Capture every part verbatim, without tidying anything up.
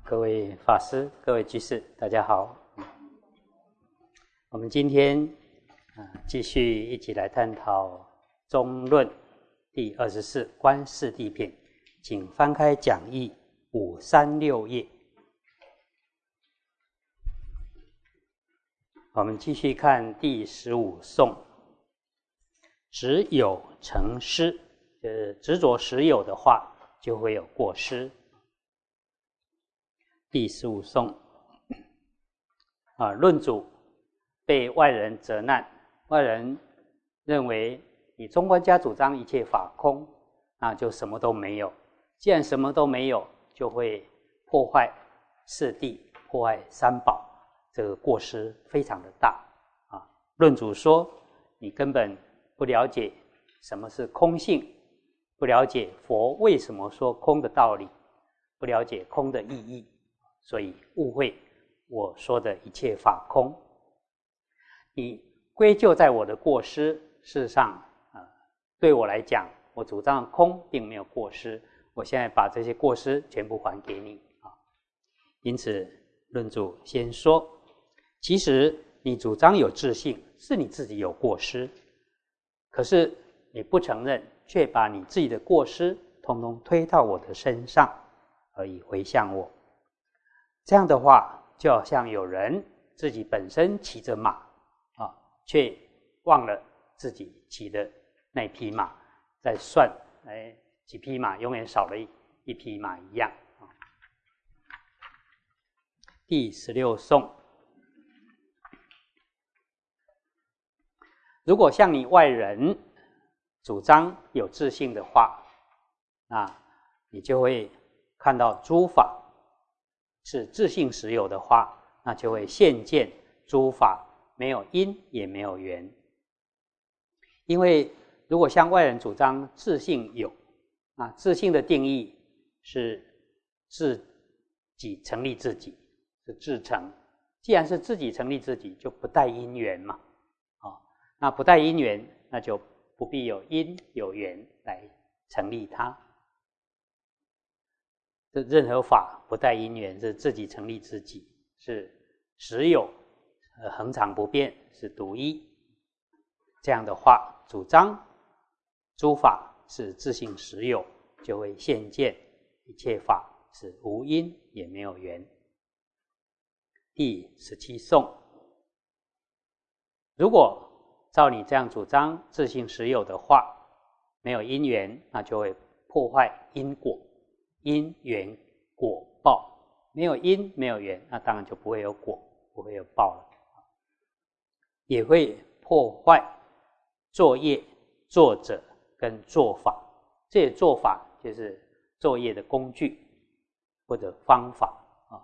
各位法师、各位居士，大家好。我们今天啊，继续一起来探讨《中论》第二十四观四谛品，请翻开讲义五三六页。我们继续看第十五颂，执有成失，就是执着实有的话，就会有过失。第十五颂啊，论主被外人责难，外人认为你中观家主张一切法空，那就什么都没有。既然什么都没有，就会破坏四谛，破坏三宝，这个过失非常的大啊。论主说，你根本不了解什么是空性，不了解佛为什么说空的道理，不了解空的意义。所以误会我说的一切法空，你归咎在我的过失。事实上，呃，对我来讲，我主张空并没有过失。我现在把这些过失全部还给你啊。因此，论主先说，其实你主张有自性，是你自己有过失，可是你不承认，却把你自己的过失统统推到我的身上，而以回向我。这样的话，就好像有人自己本身骑着马啊，却忘了自己骑的那匹马，在算哎几匹马永远少了一一匹马一样啊。第十六颂，如果像你外人主张有自性的话，啊，你就会看到诸法是自性实有的话，那就会现见诸法没有因也没有缘。因为如果像外人主张自性有，啊，自性的定义是自己成立自己，是自成。既然是自己成立自己，就不带因缘嘛，哦，那不带因缘，那就不必有因有缘来成立它。任何法不带因缘，是自己成立自己，是实有，呃，恒常不变，是独一。这样的话，主张诸法是自性实有，就会现见一切法是无因也没有缘。第十七颂，如果照你这样主张自性实有的话，没有因缘，那就会破坏因果。因缘果报，没有因没有缘，那当然就不会有果，不会有报了。也会破坏作业作者跟做法，这些做法就是作业的工具或者方法啊，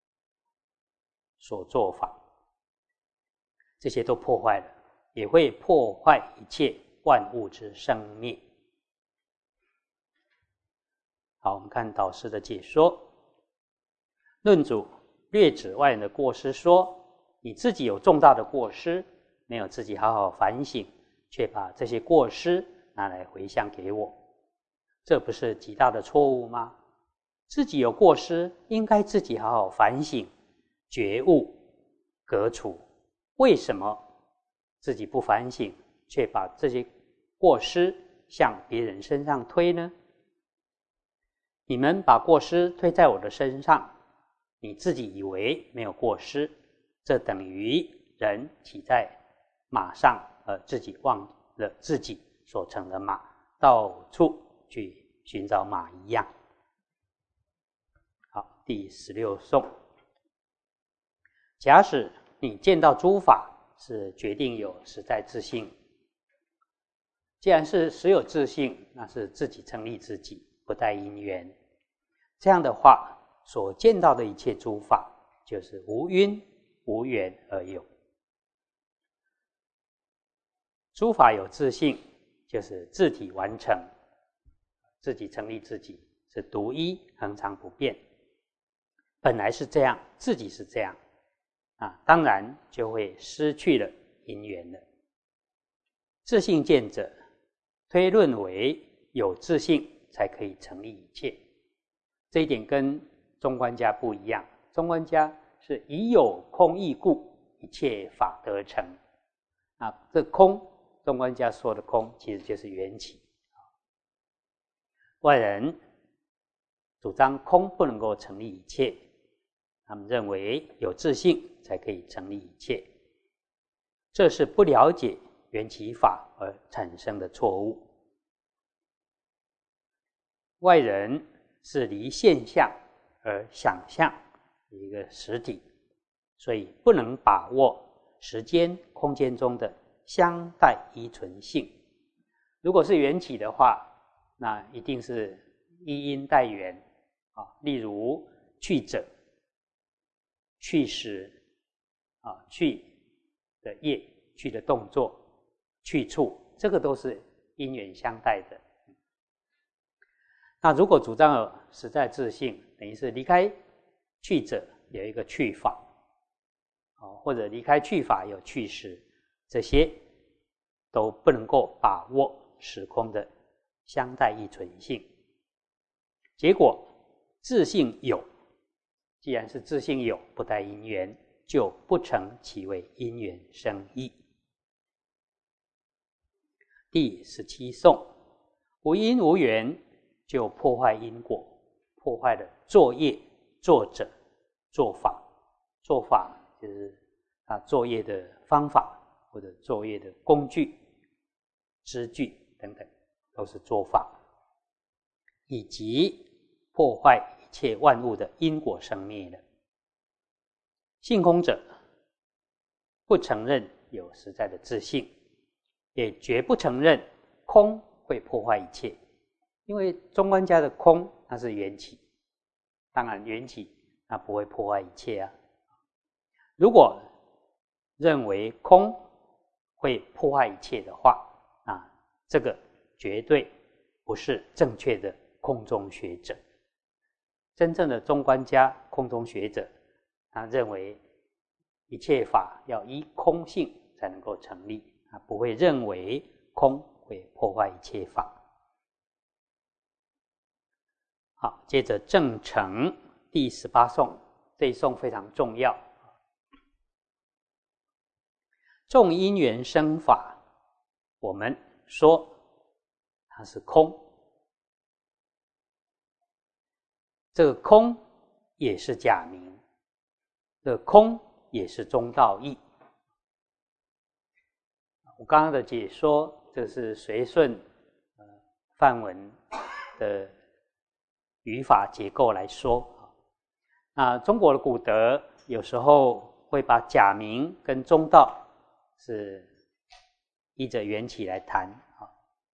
所做法，这些都破坏了，也会破坏一切万物之生灭。好，我们看导师的解说。论主略指外人的过失，说你自己有重大的过失，没有自己好好反省，却把这些过失拿来回向给我，这不是极大的错误吗？自己有过失，应该自己好好反省、觉悟、革除。为什么自己不反省，却把这些过失向别人身上推呢？你们把过失推在我的身上，你自己以为没有过失，这等于人骑在马上，而自己忘了自己所乘的马，到处去寻找马一样。好，第十六颂，假使你见到诸法是决定有实在自性，既然是实有自性，那是自己成立自己，不带因缘。这样的话，所见到的一切诸法就是无因无缘而有。诸法有自性，就是自体完成，自己成立自己，是独一恒常不变。本来是这样，自己是这样啊，当然就会失去了因缘了。自性见者推论为有自性才可以成立一切，这一点跟中观家不一样，中观家是以有空义故，一切法得成。啊，这空，中观家说的空，其实就是缘起。外人主张空不能够成立一切，他们认为有自性才可以成立一切，这是不了解缘起法而产生的错误。外人是离现象而想象一个实体，所以不能把握时间空间中的相待依存性。如果是缘起的话，那一定是依因待缘啊，例如去者、去时啊、去的业、去的动作、去处，这个都是因缘相待的。那如果主张有实在自性，等于是离开去者有一个去法，或者离开去法有去时，这些都不能够把握时空的相待依存性。结果自性有，既然是自性有，不待因缘，就不成其为因缘生义。第十七颂，无因无缘就破坏因果，破坏了作业、作者、做法。做法就是他作业的方法，或者作业的工具、支具等等，都是做法，以及破坏一切万物的因果生灭了。性空者不承认有实在的自性，也绝不承认空会破坏一切。因为中观家的空，它是缘起，当然缘起它不会破坏一切啊。如果认为空会破坏一切的话，啊，这个绝对不是正确的空中学者。真正的中观家、空中学者，他认为一切法要依空性才能够成立，他不会认为空会破坏一切法。好，接着正承第十八颂，这一颂非常重要。众因缘生法，我们说它是空，这个空也是假名，这个空也是中道义。我刚刚的解说，这是随顺呃梵文的语法结构来说。那中国的古德有时候会把假名跟中道是依着缘起来谈啊。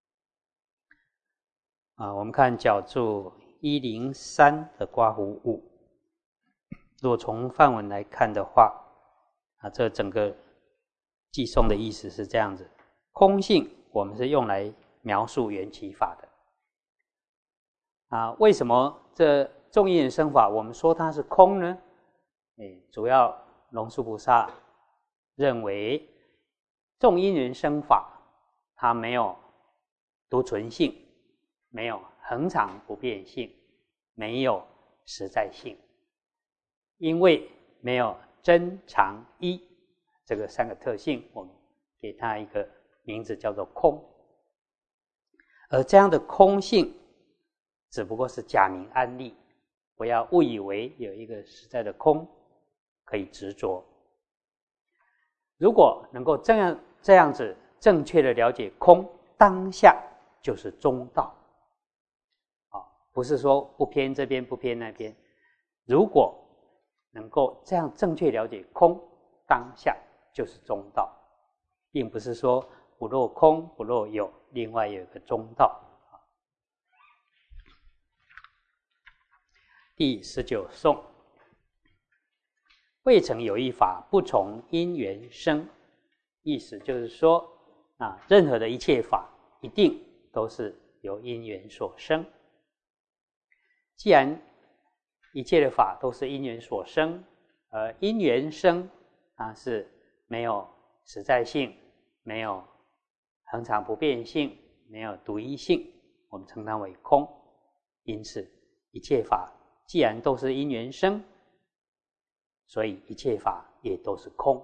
啊，我们看角注一零三的刮胡五，如果从梵文来看的话，啊，这整个寄颂的意思是这样子：空性我们是用来描述缘起法的。啊，为什么这众因缘生法我们说它是空呢？诶，主要龙树菩萨认为众因缘生法它没有独存性，没有恒常不变性，没有实在性，因为没有真常一这个三个特性，我们给它一个名字叫做空。而这样的空性只不过是假名安立，不要误以为有一个实在的空可以执着。如果能够这样这样子正确的了解空，当下就是中道。啊，不是说不偏这边不偏那边。如果能够这样正确了解空，当下就是中道，并不是说不落空不落有，另外有一个中道。第十九颂，未曾有一法不从因缘生，意思就是说啊，任何的一切法一定都是由因缘所生。既然一切的法都是因缘所生，而因缘生啊是没有实在性，没有恒常不变性，没有独一性，我们称它为空。因此一切法既然都是因缘生，所以一切法也都是空。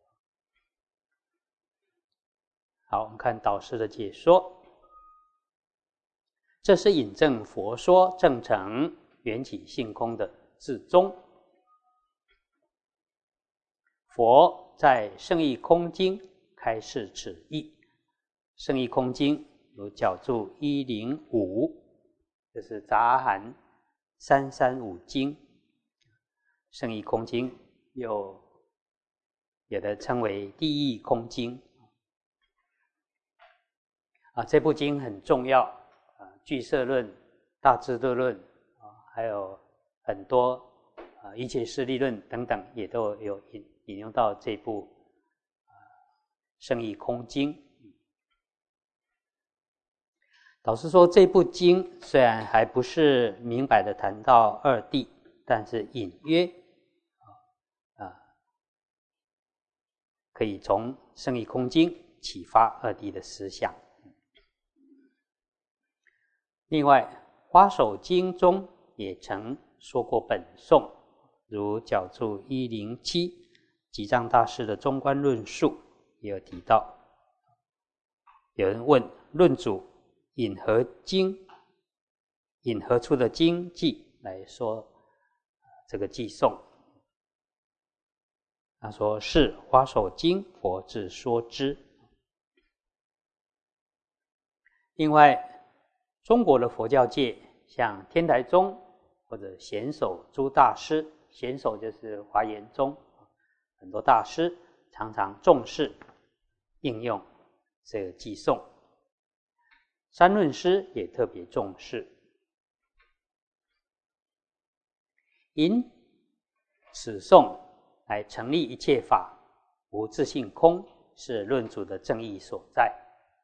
好，我们看导师的解说，这是引证佛说正成缘起性空的至宗。佛在《圣义空经》开示此义，《圣义空经》有角注一零五，这是杂含三三五经，《圣义空经》又有的称为第一空经啊，这部经很重要啊，俱舍论、大智度论啊，还有很多啊一切势力论等等，也都有引引用到这部啊《圣义空经》。导师说，这部经虽然还不是明白的谈到二谛，但是隐约啊，可以从《圣义空经》启发二谛的思想。另外，《花首经》中也曾说过本颂，如角注一零七，吉藏大师的中观论述也有提到。有人问论主引何经，引何处的经记来说这个偈颂？他说是《花首经》佛自说之。另外，中国的佛教界，像天台宗或者显首诸大师，显首就是华严宗，很多大师常常重视应用这个偈颂。三论师也特别重视，因此颂来成立一切法无自性空，是论主的正义所在。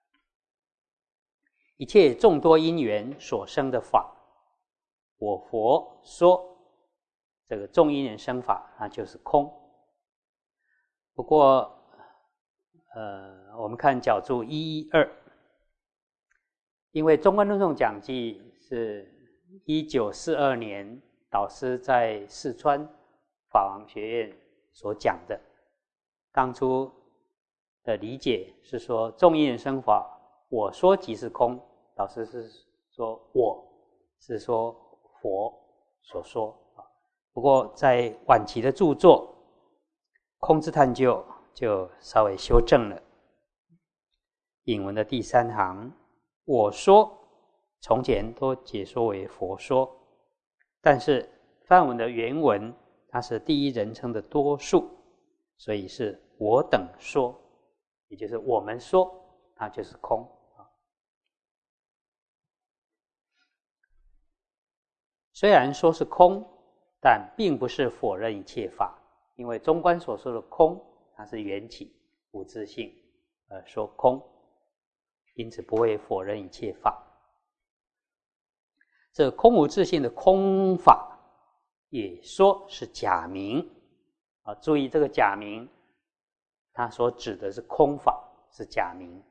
一切众多因缘所生的法，我佛说这个众因缘生法，那就是空。不过，呃，我们看角注一一二。因为《中观论颂讲记》是一九四二年导师在四川法王学院所讲的，当初的理解是说众因缘生法，我说即是空，导师是说我是说佛所说。不过在晚期的著作《空之探究》就稍微修正了，引文的第三行，我说从前都解说为佛说，但是梵文的原文它是第一人称的多数，所以是我等说，也就是我们说，它就是空。虽然说是空，但并不是否认一切法，因为中观所说的空，它是缘起无自性而说空，因此不会否认一切法。这空无自性的空法也说是假名啊，注意这个假名，它所指的是空法，是假名。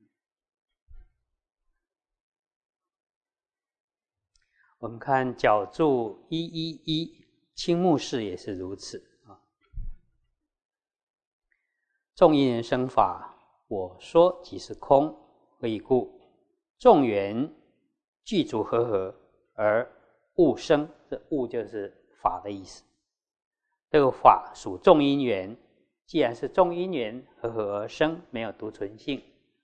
我们看角注一一一，青木氏也是如此啊。众因缘生法，我说即是空，何以故？众缘具足和合而物生，这物就是法的意思。这个法属众因缘，既然是众因缘和合而生，没有独存性，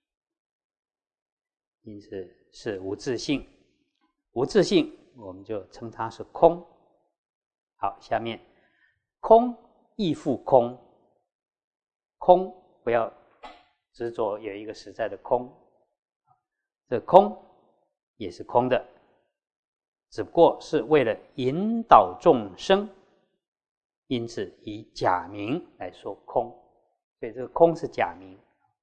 因此是无自性。无自性，我们就称它是空。好，下面空亦复空，空不要执着有一个实在的空，这空也是空的，只不过是为了引导众生，因此以假名来说空，所以这个空是假名。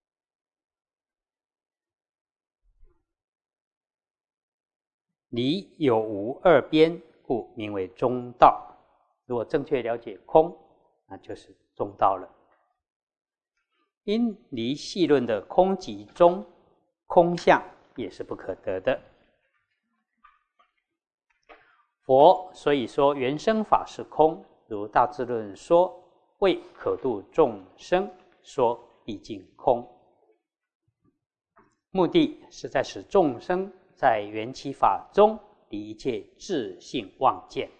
离有无二边，故名为中道。如果正确了解空，那就是中道了。因离细论的空即中，空相也是不可得的。 佛所以说原生法是空，如大智论说为可度众生，说毕竟空，目的是在使众生在缘起法中离一切自性妄见，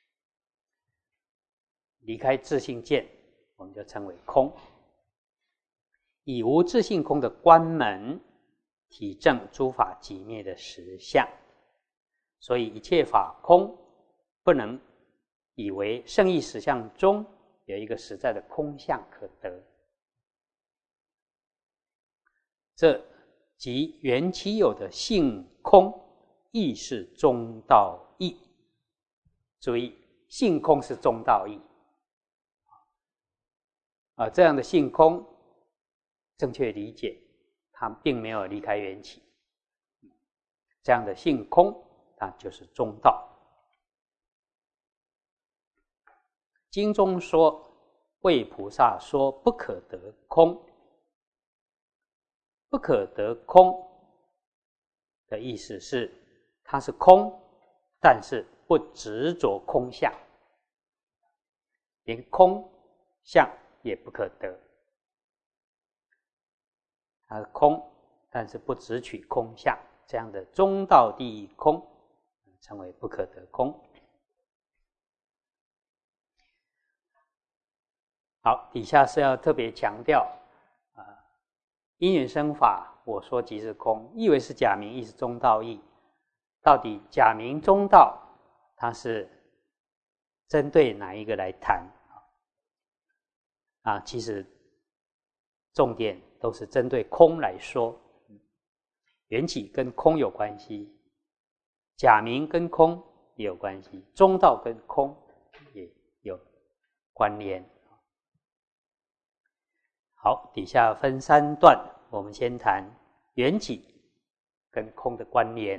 离开自性见，我们就称为空。以无自性空的关门，体证诸法寂灭的实相。所以一切法空，不能以为圣义实相中有一个实在的空相可得。这即缘起有的性空，亦是中道义。注意，性空是中道义啊，这样的性空，正确理解，它并没有离开缘起。这样的性空，它就是中道。经中说，为菩萨说不可得空。不可得空的意思是，它是空，但是不执着空相，连空相也不可得。它是空，但是不执取空相，这样的中道第一空，称为不可得空。好，底下是要特别强调啊。因缘生法，我说即是空，意为是假名，亦是中道义。到底假名中道，它是针对哪一个来谈啊？其实重点都是针对空来说。缘起跟空有关系，假名跟空也有关系，中道跟空也有关联。好，底下分三段，我们先谈缘起跟空的关联。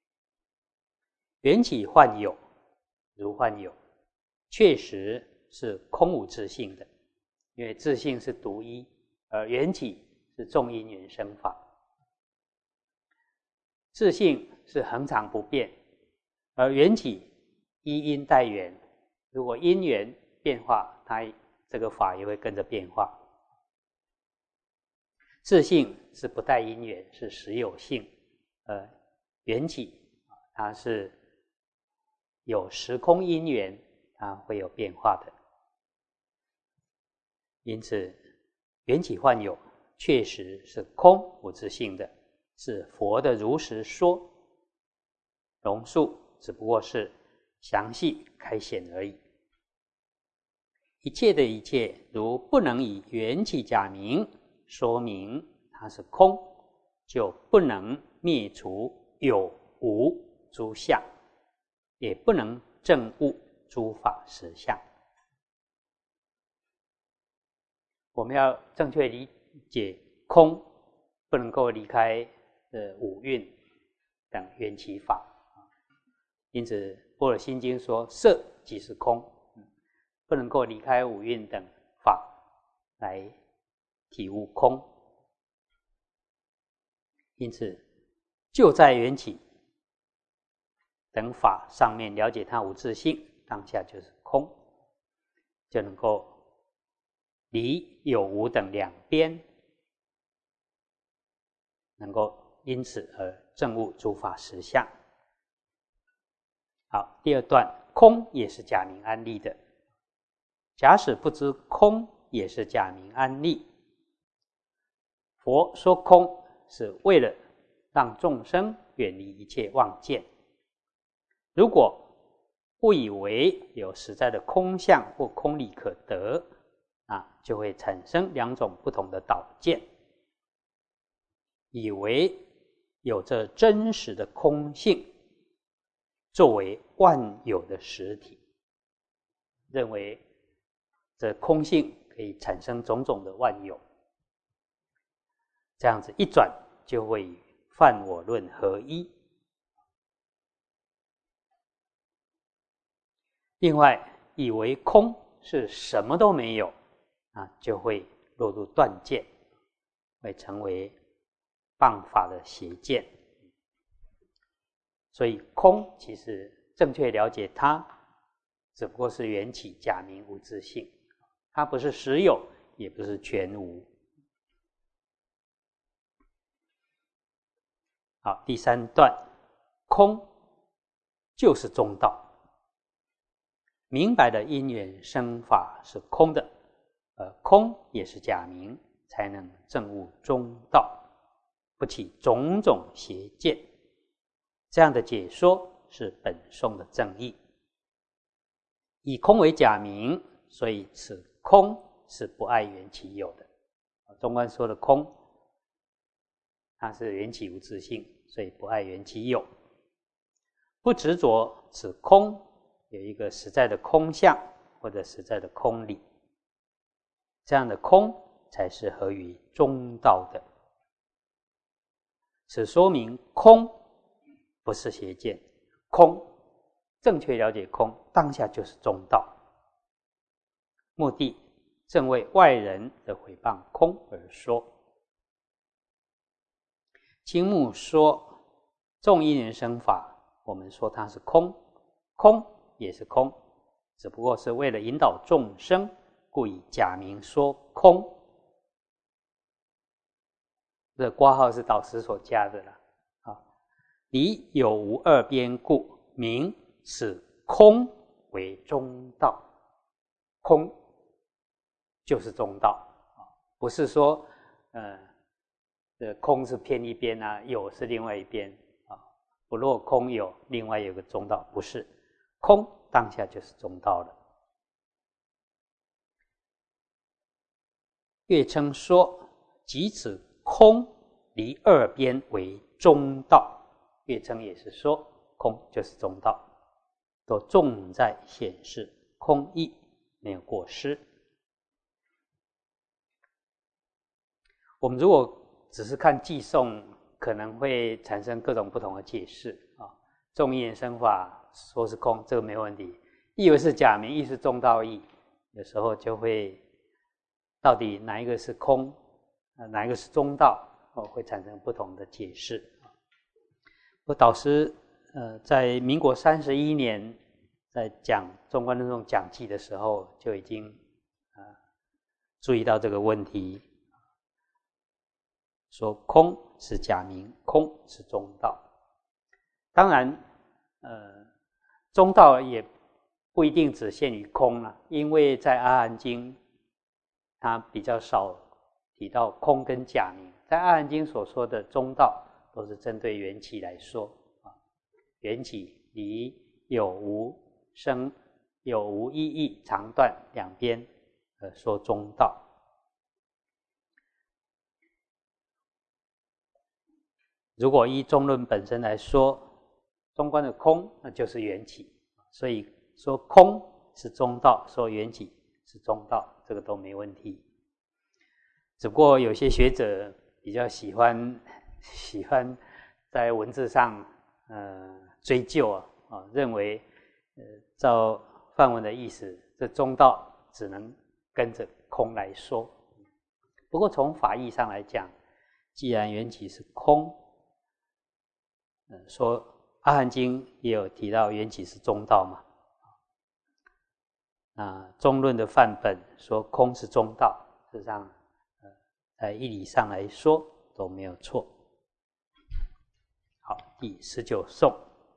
缘起幻有，如幻有，确实是空无自性的，因为自性是独一，而缘起是众因缘生法。自性是恒常不变，而缘起依因带缘，如果因缘变化，它这个法也会跟着变化。自性是不带因缘，是实有性，呃，缘起它是有时空因缘，它会有变化的。因此，缘起幻有确实是空无自性的，是佛的如实说，龙树只不过是详细开显而已。一切的一切，如不能以缘起假名说明它是空，就不能灭除有无诸相，也不能证悟诸法实相。我们要正确理解空，不能够离开呃五蕴等缘起法。因此《般若心经》说，色即是空，不能够离开五蕴等法来体悟空。因此，就在缘起等法上面了解它无自性，当下就是空，就能够离有无等两边，能够因此而证悟诸法实相。好，第二段，空也是假名安立的。假使不知空也是假名安立，佛说空是为了让众生远离一切妄见。如果不以为有实在的空相或空理可得，啊，就会产生两种不同的导见，以为有着真实的空性作为万有的实体，认为这空性可以产生种种的万有，这样子一转就会与犯我论合一。另外，以为空是什么都没有，啊，就会落入断见，会成为谤法的邪见。所以空其实正确了解它，只不过是缘起假名无自性，它不是实有，也不是全无。好，第三段，空就是中道。明白的因缘生法是空的，而空也是假名，才能证悟中道，不起种种邪见。这样的解说是本颂的正义。以空为假名，所以此空是不爱缘起有的。中观说的空，它是缘起无自性，所以不爱缘起有。不执着此空有一个实在的空相或者实在的空理，这样的空才是合于中道的。此说明空不是邪见，空正确了解空，当下就是中道。目的正为外人的毁谤空而说。青木说众因缘生法，我们说它是空，空也是空，只不过是为了引导众生，故以假名说空。这括号是导师所加的啦。啊，以有无二边故，名此空为中道。空就是中道，不是说呃，这空是偏一边啊，有是另外一边啊。不若空有，另外有个中道，不是，空当下就是中道了。月称说，即此空离二边为中道。月称也是说，空就是中道，都重在显示空义，没有过失。我们如果只是看偈颂，可能会产生各种不同的解释啊。众因缘生法说是空，这个没问题。意为是假名，意是中道义，有时候就会到底哪一个是空，哪一个是中道，哦，会产生不同的解释。我导师呃，在民国三十一年，在讲中观论颂讲记的时候，就已经呃注意到这个问题。说空是假名，空是中道。当然，呃，中道也不一定只限于空了，因为在阿含经，它比较少提到空跟假名。在阿含经所说的中道，都是针对缘起来说啊，缘起离有无生有无一义长短两边，呃，说中道。如果依中论本身来说，中观的空那就是缘起，所以说空是中道，说缘起是中道，这个都没问题。只不过有些学者比较喜欢喜欢在文字上呃追究啊，啊认为呃照梵文的意思，这中道只能跟着空来说。不过从法义上来讲，既然缘起是空，说阿含经也有提到缘起是中道嘛，啊，中论的范本说空是中道，事实上，呃，在义理上来说都没有错。好，第十九颂，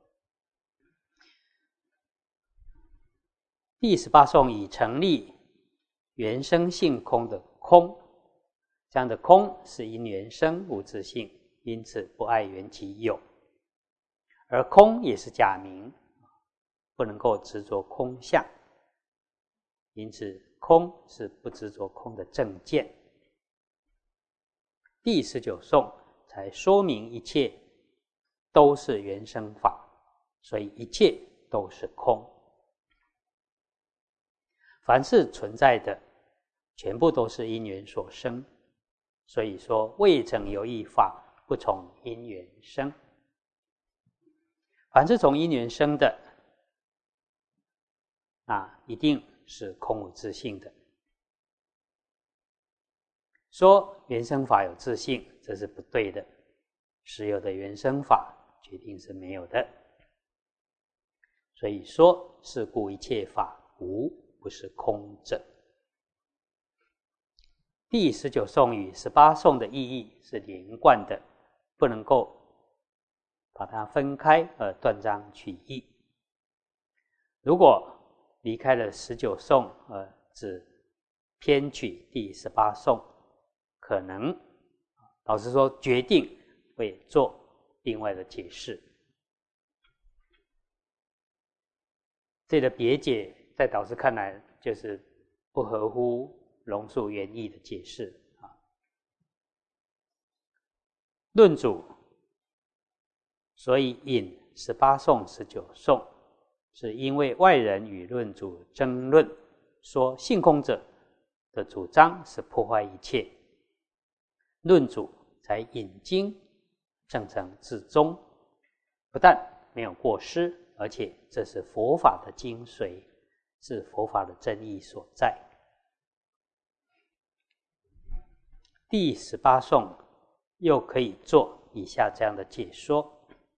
第十八颂以成立原生性空的空，这样的空是因缘生无自性，因此不爱缘起有。而空也是假名，不能够执着空相，因此空是不执着空的正见。第十九颂才说明一切都是缘生法，所以一切都是空。凡是存在的，全部都是因缘所生，所以说未曾有一法不从因缘生。凡是从因缘生的，啊，一定是空无自性的。说缘生法有自性，这是不对的。实有的缘生法决定是没有的。 所以说是故一切法无，不是空者。第十九颂与十八颂的意义是连贯的，不能够把它分开而断章取义。如果离开了十九颂而只偏取第十八颂，可能老实说决定会做另外的解释。这个别解在导师看来就是不合乎龙树原意的解释啊。论主所以引十八颂、十九颂，是因为外人与论主争论，说性空者的主张是破坏一切，论主才引经证成至宗，不但没有过失，而且这是佛法的精髓，是佛法的真义所在。第十八颂又可以做以下这样的解说：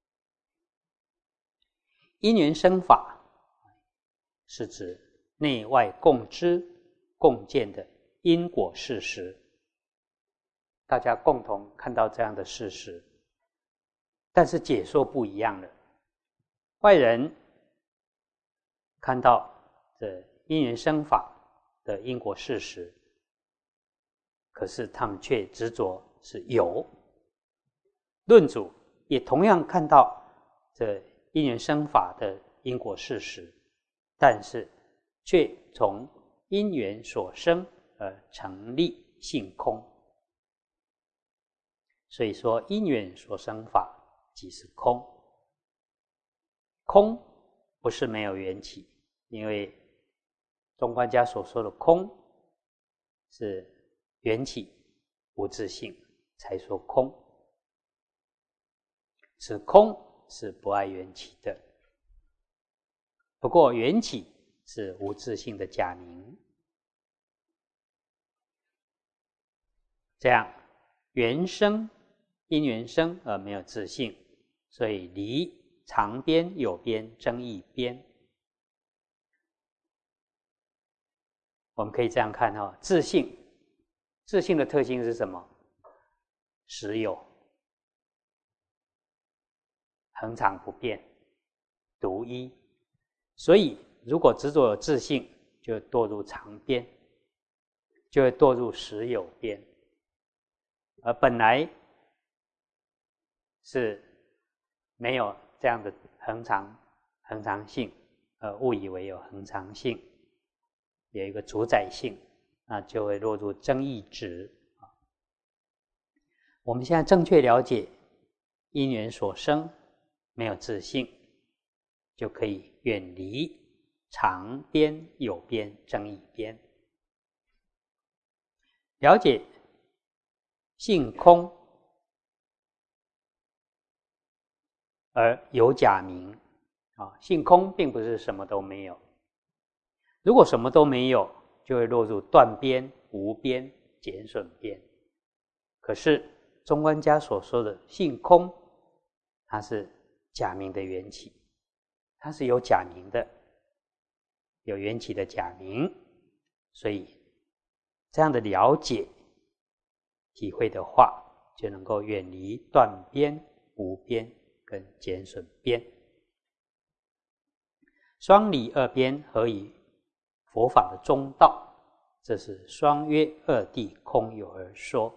因缘生法是指内外共知共见的因果事实，大家共同看到这样的事实，但是解说不一样了。外人看到这因缘生法的因果事实，可是他们却执着是有。论主也同样看到这因缘生法的因果事实，但是却从因缘所生而成立性空。所以说因缘所生法即是空。空不是没有缘起，因为中观家所说的空是缘起无自性才说空，此空是不爱缘起的。不过缘起是无自性的假名，这样缘生因缘生而没有自性，所以离常边有边争议边。我们可以这样看哦，自性自性的特性是什么？实有，恒常不变，独一。所以如果执着有自性，就会堕入常边，就会堕入实有边，而本来是没有这样的恒常恒常性，而误以为有恒常性，有一个主宰性，那就会落入争议执。我们现在正确了解因缘所生没有自性，就可以远离常边有边争议边，了解性空而有假名啊，性空并不是什么都没有。如果什么都没有，就会落入断边、无边、减损边。可是中观家所说的性空，它是假名的缘起，它是有假名的，有缘起的假名，所以这样的了解体会的话，就能够远离断边、无边跟减损边。双离二边合于佛法的中道，这是双约二谛空有而说。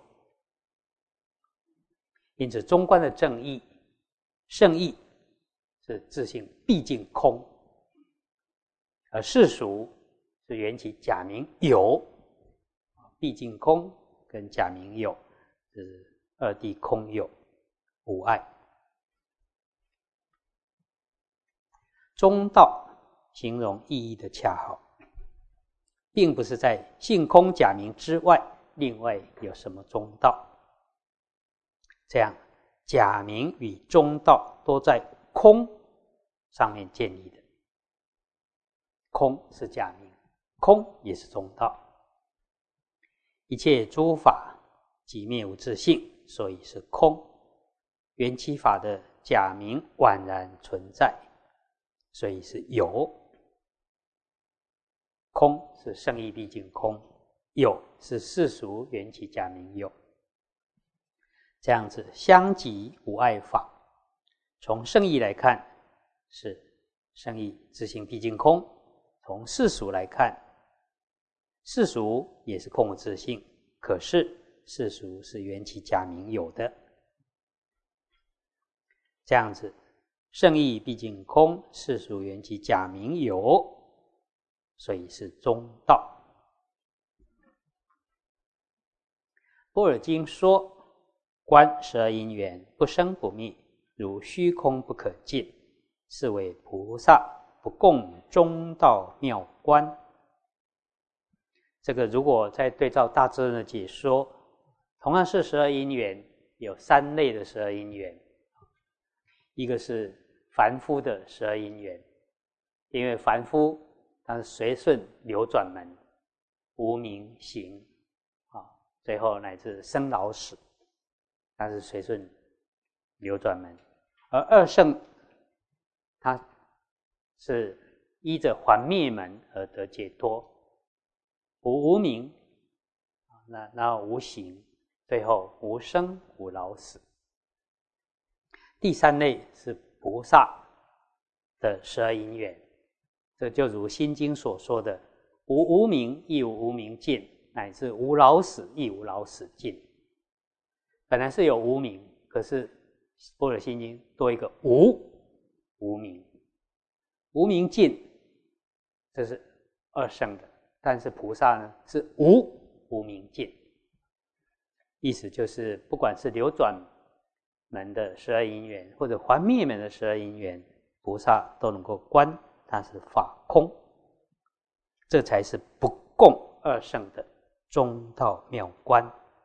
因此中观的正义圣义是自性毕竟空，而世俗是缘起假名有，毕竟空跟假名有是二谛空有无碍。中道形容意义的恰好，并不是在性空假名之外另外有什么中道，这样假名与中道都在空上面建立的。空是假名，空也是中道。一切诸法即灭无自性，所以是空。缘起法的假名宛然存在， 所以是有。空是圣义毕竟空，有是世俗缘起假名有。这样子相即无碍法，从圣义来看是圣义自性毕竟空，从世俗来看，世俗也是空无自性，可是世俗是缘起假名有的。这样子圣义毕竟空，世俗缘起假名有，所以是中道。般若经说，观十二因缘不生不灭，如虚空不可尽，是为菩萨不共中道妙观。这个如果再对照大智论的解说，同样是十二因缘，有三类的十二因缘。一个是凡夫的十二因缘，因为凡夫他是随顺流转门，无明行啊，最后乃至生老死，它是随顺流转门。而二圣它是依着还灭门而得解脱，无无明，那那无行，最后无生无老死。第三类是菩萨的十二因缘，这就如《心经》所说的，无无明亦无无明尽，乃至无老死亦无老死尽。本来是有无明，可是《般若心经》多一个无无明，无明尽，这是二圣的，但是菩萨呢是无无明尽，意思就是不管是流转门的十二因缘，或者还灭门的十二因缘，菩萨都能够观它是法空，这才是不共二圣的中道妙观，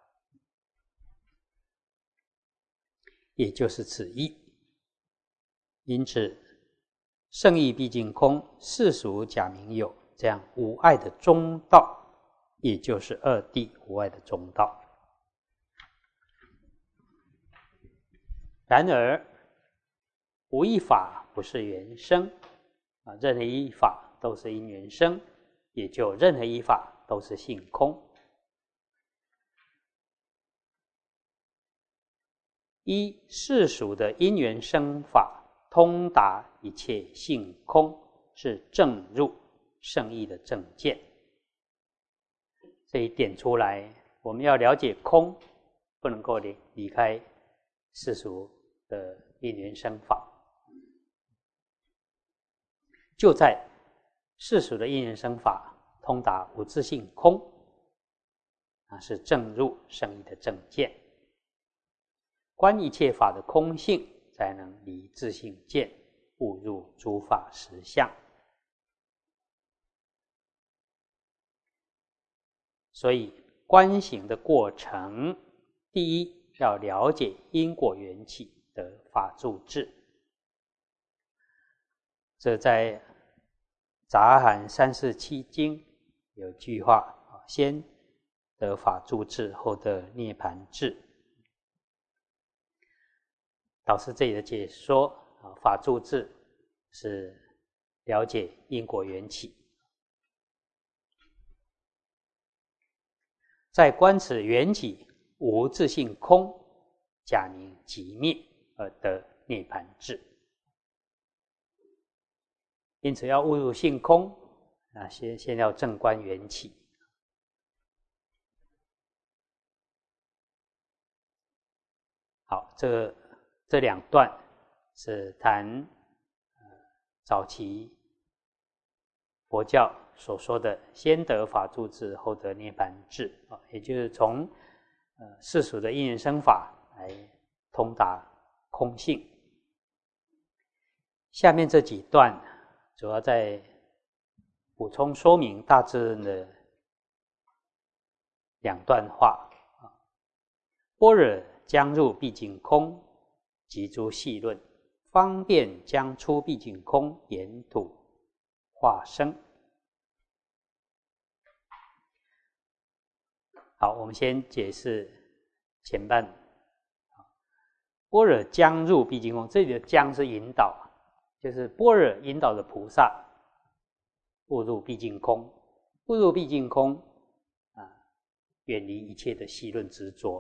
也就是此意。因此圣义毕竟空，世俗假名有，这样无碍的中道，也就是二谛无碍的中道。然而无一法不是缘生啊，任何一法都是因缘生，也就任何一法都是性空。一世俗的因缘生法通达一切性空，是正入圣义的正见。这一点出来，我们要了解空，不能够离离开世俗的因缘生法。就在世俗的因缘生法通达无自性空，那是正入圣义的正见。观一切法的空性，才能离自性见，悟入诸法实相。所以观行的过程，第一要了解因果缘起的法住智。这在杂含三世七经有句话，先得法住智，后得涅盘智。导师这里的解说，法住智是了解因果缘起，在观此缘起无自性空，假名即灭而得涅盘智。因此要悟入性空，啊，先先要正观缘起。好，这这两段是谈呃早期佛教所说的先得法住智，后得涅盘智啊，也就是从呃世俗的因缘生法来通达空性。下面这几段主要在补充说明大智论的两段话啊。般若将入毕竟空，即诸细论，方便将出毕竟空，言吐化生。好，我们先解释前半。般若将入毕竟空，这里的将是引导， 就是般若引导的菩萨悟入毕竟空，悟入毕竟空啊，远离一切的戏论执着，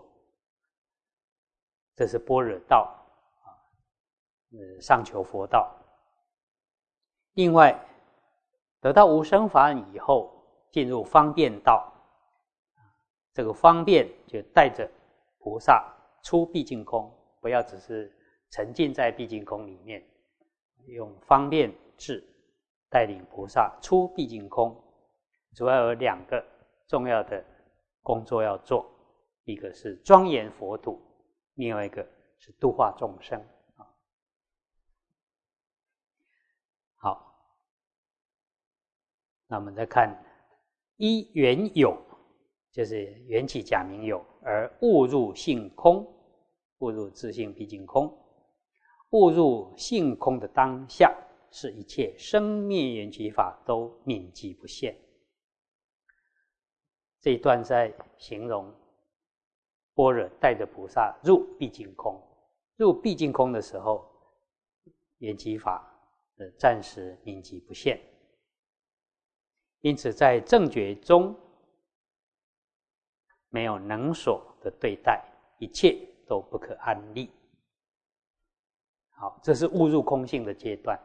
这是般若道啊，呃，上求佛道。另外，得到无生法以后，进入方便道，这个方便就带着菩萨出毕竟空，不要只是沉浸在毕竟空里面，用方便智带领菩萨出毕竟空。主要有两个重要的工作要做，一个是庄严佛土，另外一个是度化众生。好，那我们再看依缘有，就是缘起假名有，而悟入性空，悟入自性毕竟空。悟入性空的当下，是一切生灭缘起法都泯寂不现。这一段在形容般若带着菩萨入毕竟空，入毕竟空的时候，缘起法呃暂时泯寂不现。因此在正觉中没有能所的对待，一切都不可安立。好，这是悟入空性的阶段。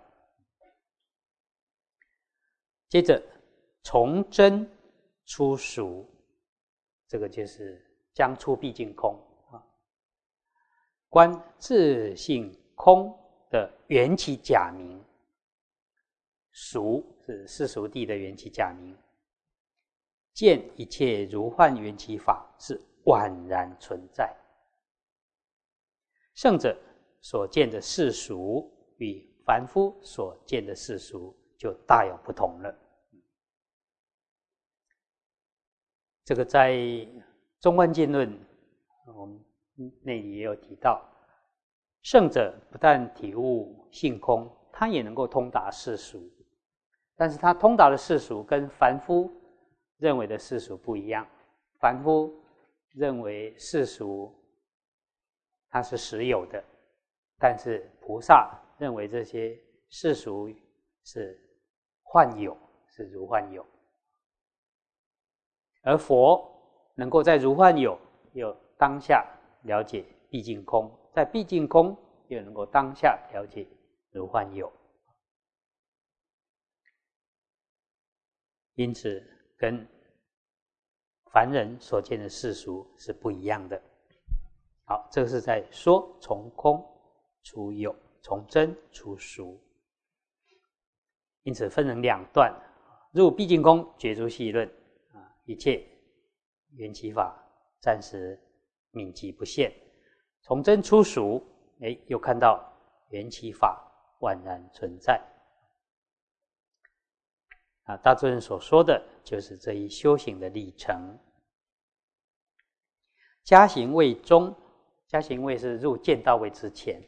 接着从真出俗，这个就是将出毕竟空啊。观自性空的缘起假名，俗是世俗谛的缘起假名，见一切如幻缘起法是宛然存在。圣者所见的世俗与凡夫所见的世俗就大有不同了。这个在中观经论我们那里也有提到，圣者不但体悟性空，他也能够通达世俗，但是他通达的世俗跟凡夫认为的世俗不一样。凡夫认为世俗它是实有的，但是菩萨认为这些世俗是幻有，是如幻有。而佛能够在如幻有又当下了解毕竟空，在毕竟空又能够当下了解如幻有，因此跟凡人所见的世俗是不一样的。好，这是在说从空出有，从真出俗。因此分成两段，入毕竟空觉诸戏论，一切缘起法暂时泯寂不现。从真出俗，哎，又看到缘起法宛然存在。啊，大尊人所说的就是这一修行的历程。加行位中，加行位是入见道位之前，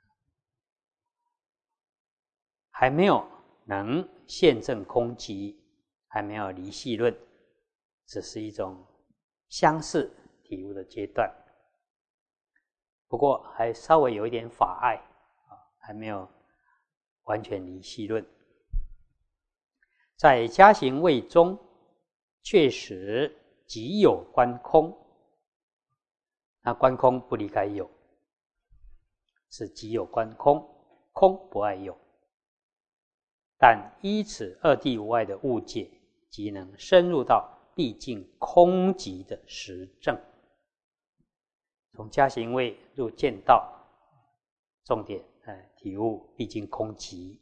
还没有能现证空寂，还没有离戏论，只是一种相似体悟的阶段。不过还稍微有一点法爱，还没有完全离戏论。在加行位中，确实即有观空，那观空不离开有，是即有观空，空不爱有。但依此二谛无碍的误解，即能深入到毕竟空寂的实证。从加行位入见道，重点哎体悟毕竟空寂。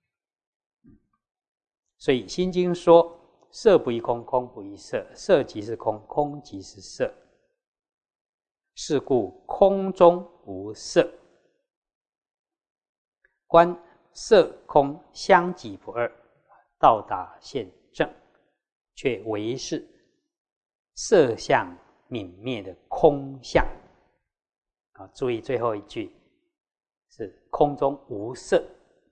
所以《心经》说：“色不异空，空不异色，色即是空，空即是色。是故空中无色，观色空相即不二，到达现证，却唯是色相泯灭的空相。”啊，注意最后一句是空中无色。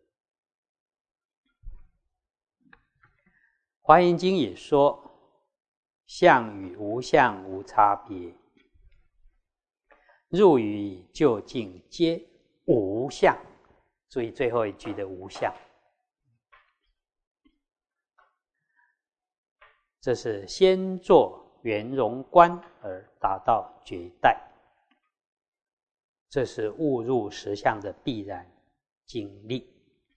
华严经也说，相与无相无差别，入于究竟皆无相， 注意最后一句的无相，这是先做圆融观而达到绝代，这是悟入实相的必然经历。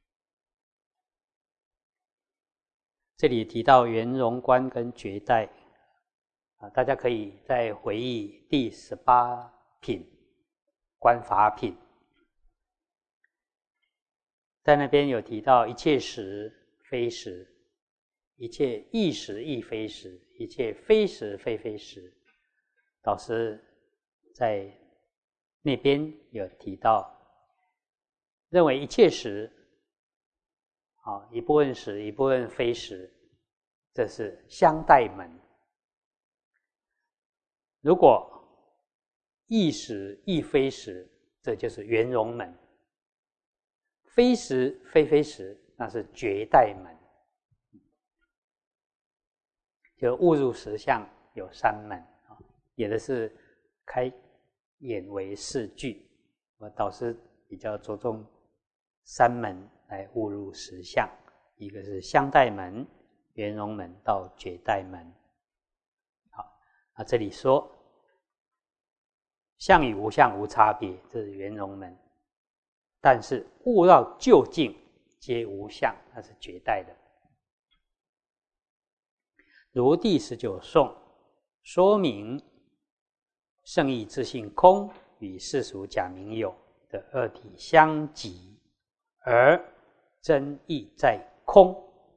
这里提到圆融观跟绝代啊，大家可以再回忆第十八品观法品，在那边有提到一切时非时，一切亦时亦非时，一切非时非非时。导师在那边有提到，认为一切时啊，一部分时，一部分非时，这是相待门。如果亦时亦非时，这就是圆融门；非时非非时，那是绝代门。就悟入实相有三门，也的是开眼为四句。我导师比较着重三门来悟入实相，一个是相待门、圆融门到绝代门。好，啊，这里说相与无相无差别，这是圆融门；但是悟到究竟皆无相，那是绝代的。如第十九颂说明圣义自性空与世俗假名有的二体相即，而真义在空，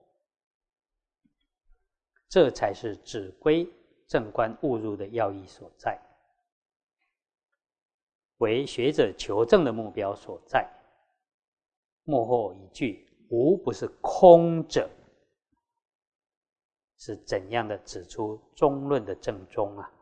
这才是指归正观悟入的要义所在，为学者求证的目标所在。幕后一句无不是空者，是怎样的指出中论的正宗啊？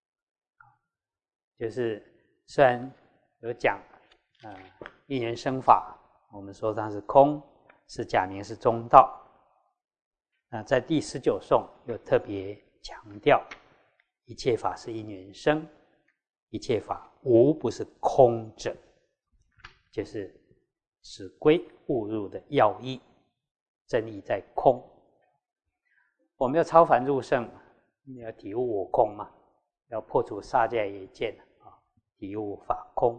就是虽然有讲，呃，因缘生法，我们说它是空，是假名，是中道。那在第十九颂又特别强调，一切法是因缘生，一切法无不是空者，就是指归悟入的要义，真义在空。我们要超凡入圣，要体悟我空嘛，要破除杀戒业见啊，体悟法空。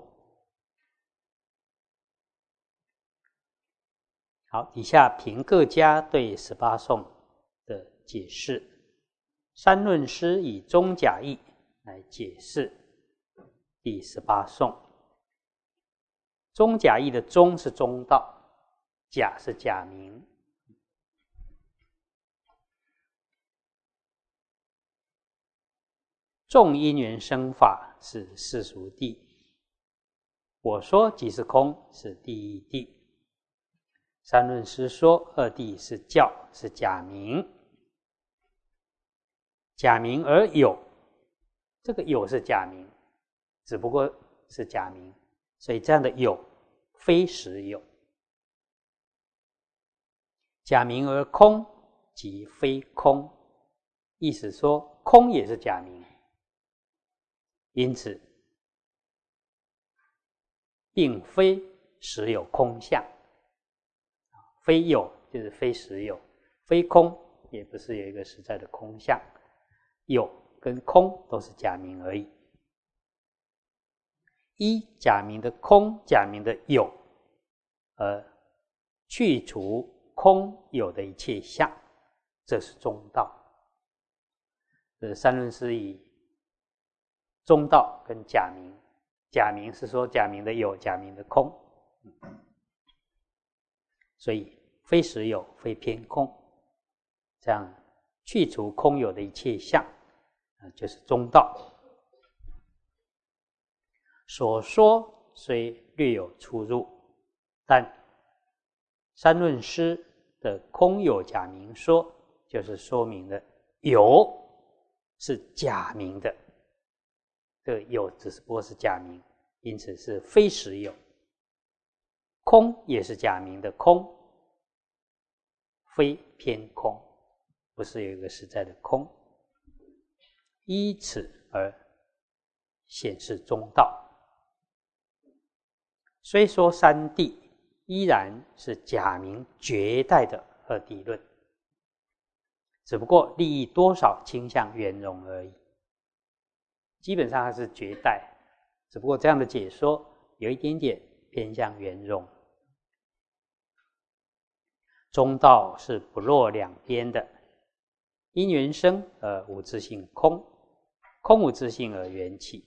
好，底下凭各家对十八颂的解释，三论师以中假义来解释第十八颂。中假义的中是中道，假是假名。众因缘生法是世俗谛，我说即是空是第一谛。三论师说二谛是教，是假名。假名而有，这个有是假名，只不过是假名，所以这样的有非实有。假名而空即非空，意思说空也是假名，因此并非实有空相。非有就是非实有，非空也不是有一个实在的空相，有跟空都是假名而已。依假名的空、假名的有，而去除空有的一切相，这是中道。这三论师以中道跟假名，假名是说假名的有、假名的空，所以非实有，非偏空，这样去除空有的一切相，就是中道。所说虽略有出入，但三论师的空有假名说，就是说明了有是假名的，这个有只不过是假名，因此是非实有。空也是假名的空，非偏空，不是有一个实在的空，依此而显示中道。虽说三谛， 依然是假名绝代的二谛论，只不过利益多少倾向圆融而已。基本上它是绝代，只不过这样的解说有一点点偏向圆融。中道是不落两边的，因缘生而无自性空，空无自性而缘起，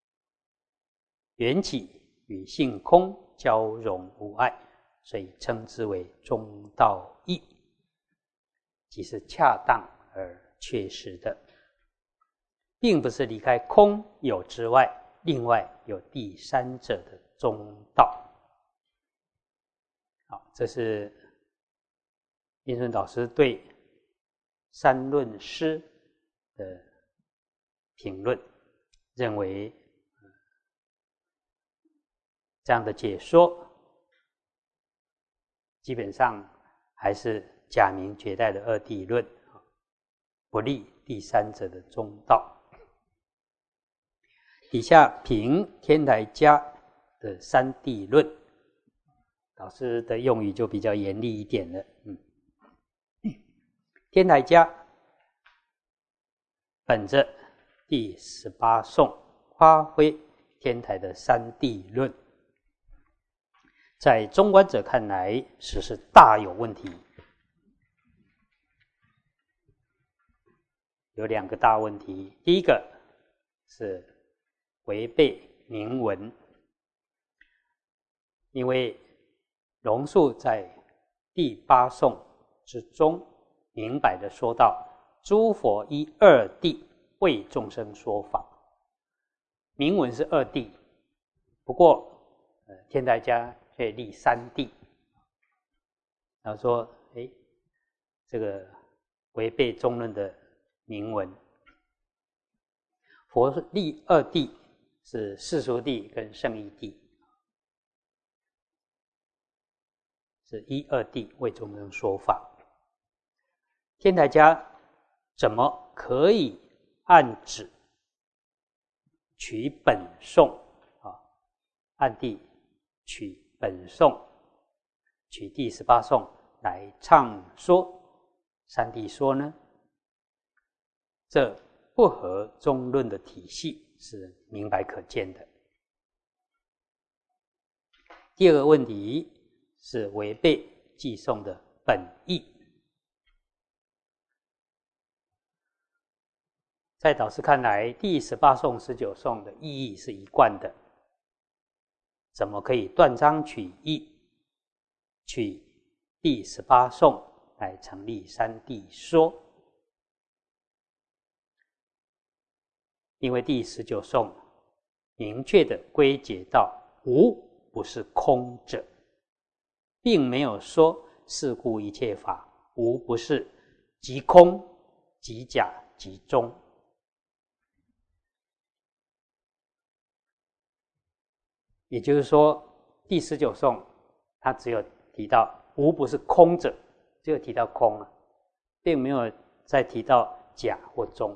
缘起与性空交融无碍，所以称之为中道义，即是恰当而确实的，并不是离开空有之外，另外有第三者的中道。好，这是印顺导师对三论师的评论，认为这样的解说基本上还是假名绝代的二谛论，不利第三者的中道。底下评天台家的三谛论，导师的用语就比较严厉一点了。嗯，天台家本着第十八颂发挥天台的三谛论，在中观者看来实是大有问题。有两个大问题，第一个是违背明文，因为龙树在第八颂之中明白的说到，诸佛依二谛为众生说法，明文是二谛，不过呃天台家却立三谛，然后说诶这个违背中论的明文。佛立二谛是世俗谛跟圣义谛，是依二谛为众生说法。天台家怎么可以按指取本颂啊？按谛取本颂，取第十八颂来唱说三谛说呢？这不合中论的体系，是明白可见的。第二个问题是违背偈颂的本意。在导师看来，第十八颂、十九颂的意义是一贯的，怎么可以断章取义，取第十八颂来成立三谛说？因为第十九颂明确的归结到无不是空者，并没有说是故一切法无不是即空即假即中。也就是说，第十九颂它只有提到无不是空者，只有提到空啊，并没有再提到假或中。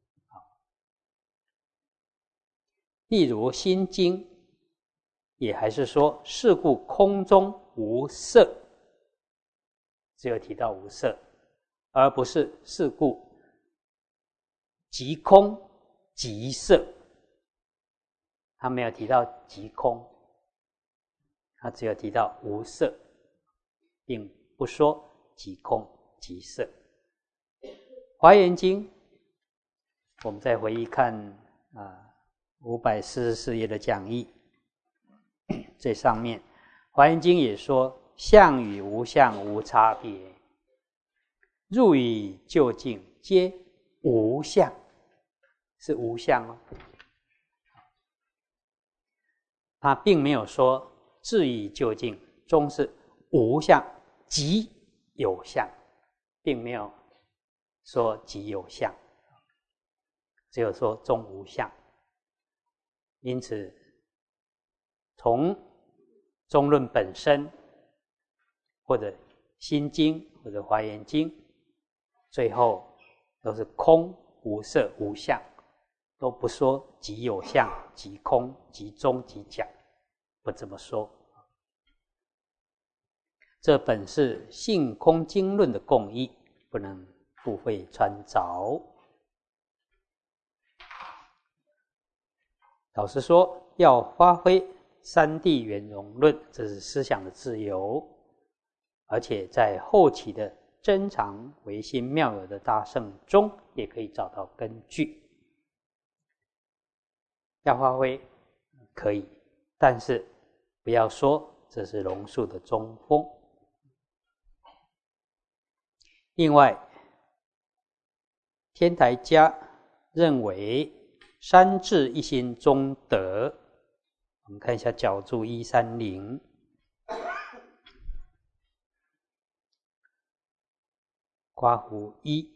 例如《心经》也还是说是故空中无色，只有提到无色，而不是是故即空即色，他没有提到即空，他只有提到无色，并不说即空即色。《华严经》我们再回忆看啊五百四十四页的讲义，最上面《华严经》也说相与无相无差别，入于究竟皆无相，是无相哦。他并没有说至于究竟终是无相即有相，并没有说即有相，只有说终无相。因此从中论本身或者心经或者华严经，最后都是空无色无相，都不说即有相即空即中即假，不这么说。 这本是性空经论的共义，不能附会穿着。老师说要发挥三谛圆融论，这是思想的自由，而且在后期的真常唯心妙有的大圣中也可以找到根据。要发挥可以，但是不要说这是龙树的中锋。另外，天台家认为三智一心中得，我们看一下角注一三零，括弧一，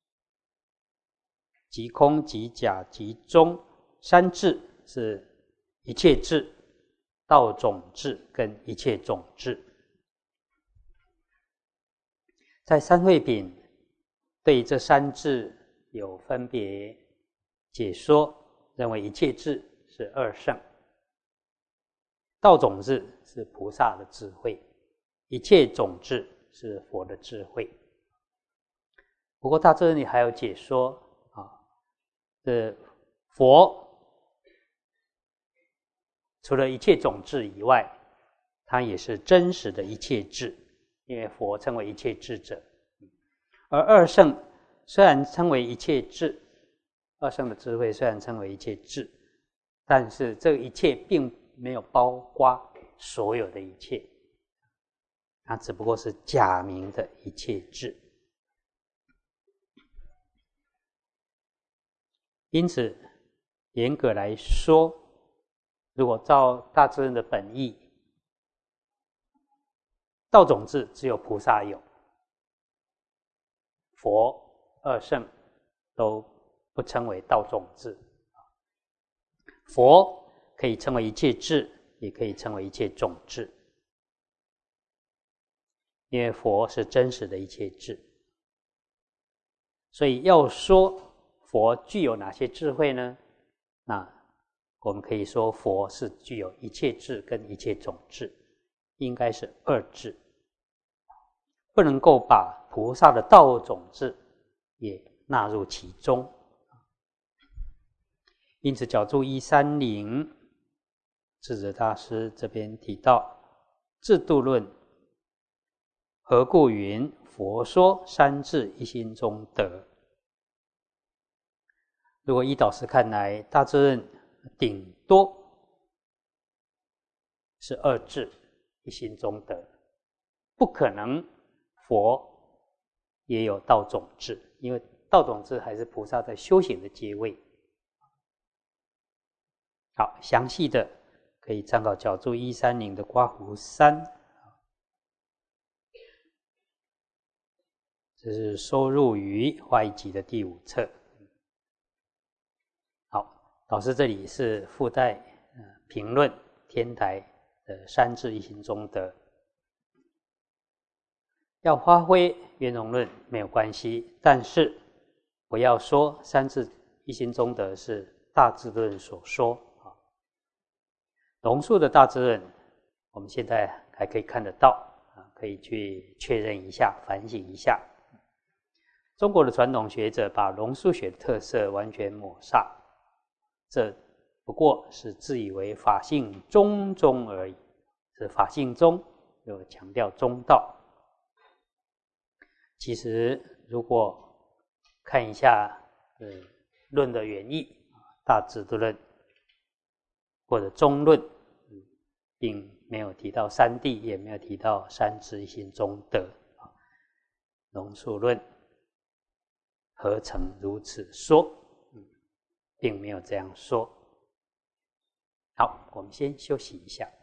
即空即假即中，三智是一切智、道种智跟一切种智。在三会品对这三智有分别解说，认为一切智是二圣，道种智是菩萨的智慧，一切种智是佛的智慧。不过大智论里还有解说啊，这佛除了一切种智以外，它也是真实的一切智，因为佛称为一切智者。而二圣虽然称为一切智，二圣的智慧虽然称为一切智，但是这一切并没有包括所有的一切，它只不过是假名的一切智。因此严格来说，如果照大智论的本意，道种智只有菩萨有，佛二圣都不称为道种智。佛可以称为一切智，也可以称为一切种智，因为佛是真实的一切智。所以要说佛具有哪些智慧呢？那我们可以说佛是具有一切智跟一切种智，应该是二智，不能够把菩萨的道种智也纳入其中。因此角注一三零，智者大师这边提到智度论，何故云佛说三智一心中得？如果依导师看来，大智论顶多是二智一心中得，不可能佛也有道种智，因为道种智还是菩萨在修行的阶位。好，详细的可以参考角注一三零的括弧三，这是收入于华一集的第五册。好，老师这里是附带呃评论天台的三智一心中得。要发挥圆融论没有关系，但是不要说三智一心中得是大智论所说。龙树的大智论，我们现在还可以看得到，可以去确认一下、反省一下。中国的传统学者把龙树学的特色完全抹煞，这不过是自以为法性中中而已。是法性中有强调中道。其实如果看一下呃论的原意，大智度论或者中论，并没有提到三谛，也没有提到三智一心中得。龙树论何曾如此说？并没有这样说。好，我们先休息一下。